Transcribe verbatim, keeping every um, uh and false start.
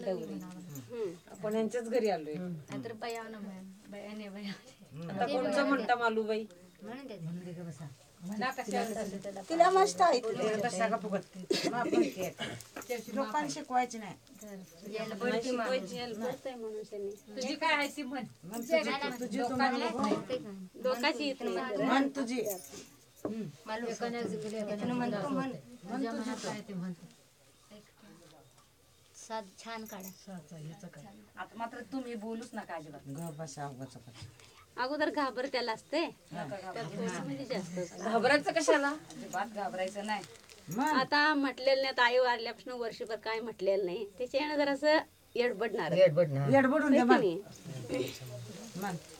आपण यांच्याच घरी आलोय. नाहीतर बया ना बयाने बया आता कोणचं म्हणता मालूबाई? म्हणून ते तिला मस्त आहे लोकांना शिकवायचे नाही. तुझी काय आहे ती म्हण. लोकांची येत नाही म्हण तुझी सात छान काढा. आता मात्र तुम्ही बोलूच नका अजिबात. ग बसा उगाच. अगोदर घाबर त्याला असते म्हणजे जास्त घाबरायचं कशाला? अजिबात घाबरायचं नाही. आता म्हटलेलं नाही. आई वारल्यापासून वर्षभर काय म्हटलेलं नाही. त्याच्यानं जरासं येडबडणार येडबडून दे म्हण. नाही. म्हण